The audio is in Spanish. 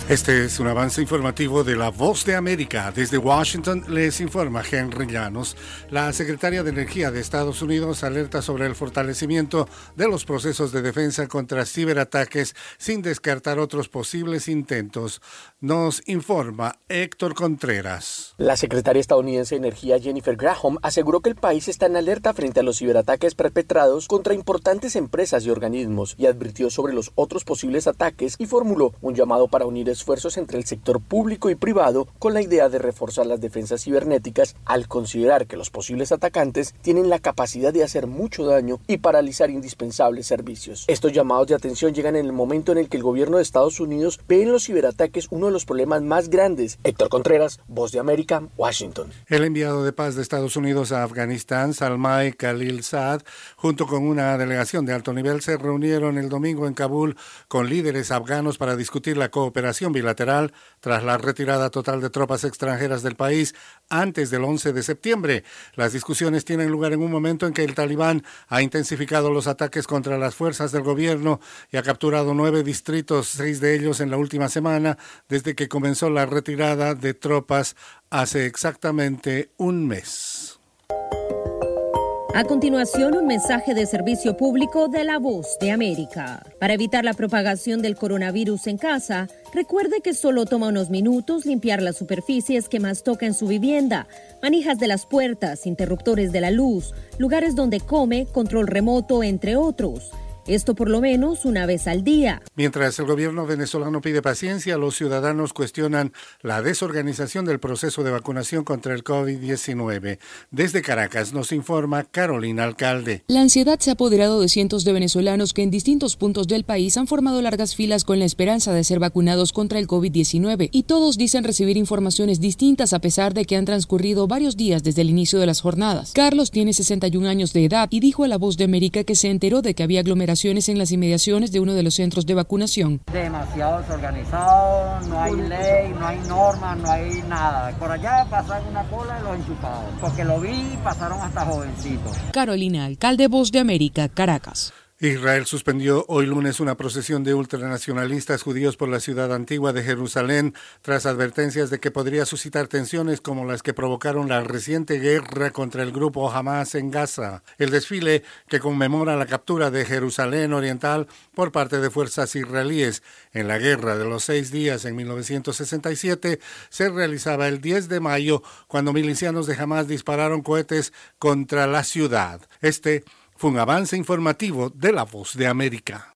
Este es un avance informativo de La Voz de América. Desde Washington les informa Henry Llanos. La secretaria de Energía de Estados Unidos alerta sobre el fortalecimiento de los procesos de defensa contra ciberataques sin descartar otros posibles intentos. Nos informa Héctor Contreras. La secretaria estadounidense de Energía Jennifer Granholm aseguró que el país está en alerta frente a los ciberataques perpetrados contra importantes empresas y organismos y advirtió sobre los otros posibles ataques y formuló un llamado para unir esfuerzos entre el sector público y privado con la idea de reforzar las defensas cibernéticas al considerar que los posibles atacantes tienen la capacidad de hacer mucho daño y paralizar indispensables servicios. Estos llamados de atención llegan en el momento en el que el gobierno de Estados Unidos ve en los ciberataques uno de los problemas más grandes. Héctor Contreras, Voz de América, Washington. El enviado de paz de Estados Unidos a Afganistán, Zalmay Khalilzad, junto con una delegación de alto nivel, se reunieron el domingo en Kabul con líderes afganos para discutir la cooperación bilateral tras la retirada total de tropas extranjeras del país antes del 11 de septiembre. Las discusiones tienen lugar en un momento en que el Talibán ha intensificado los ataques contra las fuerzas del gobierno y ha capturado 9 distritos, 6 de ellos en la última semana, desde que comenzó la retirada de tropas hace exactamente un mes. A continuación, un mensaje de servicio público de La Voz de América. Para evitar la propagación del coronavirus en casa, recuerde que solo toma unos minutos limpiar las superficies que más toca en su vivienda, manijas de las puertas, interruptores de la luz, lugares donde come, control remoto, entre otros. Esto por lo menos una vez al día. Mientras el gobierno venezolano pide paciencia, los ciudadanos cuestionan la desorganización del proceso de vacunación contra el COVID-19. Desde Caracas nos informa Carolina Alcalde. La ansiedad se ha apoderado de cientos de venezolanos que en distintos puntos del país han formado largas filas con la esperanza de ser vacunados contra el COVID-19 y todos dicen recibir informaciones distintas a pesar de que han transcurrido varios días desde el inicio de las jornadas. Carlos tiene 61 años de edad y dijo a La Voz de América que se enteró de que había aglomeraciones en las inmediaciones de uno de los centros de vacunación. Demasiado desorganizado, no hay ley, no hay normas, no hay nada. Por allá pasan una cola de los enchufados, porque lo vi y pasaron hasta jovencitos. Carolina Alcalde, Voz de América, Caracas. Israel suspendió hoy lunes una procesión de ultranacionalistas judíos por la ciudad antigua de Jerusalén tras advertencias de que podría suscitar tensiones como las que provocaron la reciente guerra contra el grupo Hamas en Gaza. El desfile, que conmemora la captura de Jerusalén Oriental por parte de fuerzas israelíes en la Guerra de los 6 días en 1967, se realizaba el 10 de mayo cuando milicianos de Hamas dispararon cohetes contra la ciudad. Fue un avance informativo de La Voz de América.